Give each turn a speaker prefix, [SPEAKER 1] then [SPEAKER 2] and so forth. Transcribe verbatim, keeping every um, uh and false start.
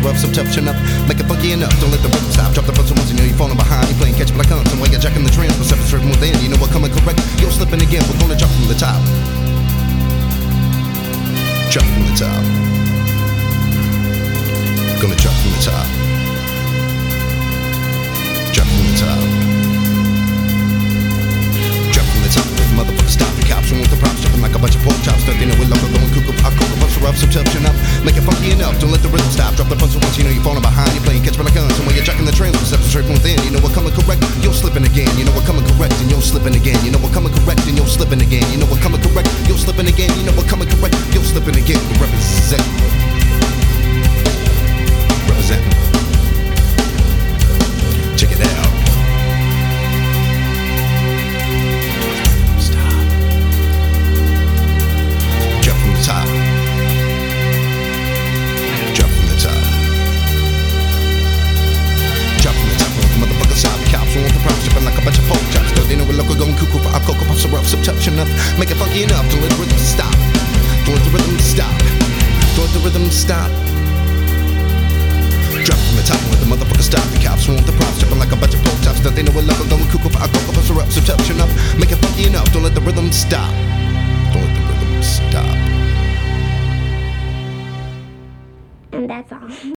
[SPEAKER 1] rough, some tough chin up. Make it funky enough, don't let the rhythm stop. Drop the buzzer once you know you're falling behind. You're playing catch up like guns, and while you're jacking the trends, perception's driven within. You know what, coming correct, you're slipping again. We're gonna drop from the top. Drop from the top. Gonna drop from the top. Drop from the top. Drop from the top. If motherfuckers stop the cops, and with the props, jumping like a bunch of pork chops. Stuck in it with local, going cuckoo, pop, cocoa, puffs, rough, some tough chin up. Make it funky enough, don't let the rhythm stop. Drop the buzzer once you know you're falling behind. You're playing catch up like guns, and while you're jacking the trends, perception's driven within. You know what, coming correct, you're slipping again. You know what, coming correct, and you're slipping again. You know what, coming correct, and you're slipping again. You know what, coming correct, you're slipping again. You know what, coming correct, you're slipping again. We represent. Represent. Check it out. Stop. Drop from the top. Drop from the top. Drop from the top. Motherfuckers stop the cops. Want the props, jumping like a bunch of pork chops. They know we're local, going cuckoo for our cocoa puffs are rough, some touch enough. Make it funky enough. Don't let the rhythm stop. Don't let the rhythm stop. Don't let the rhythm stop. Drop from the top, let the motherfuckers stop.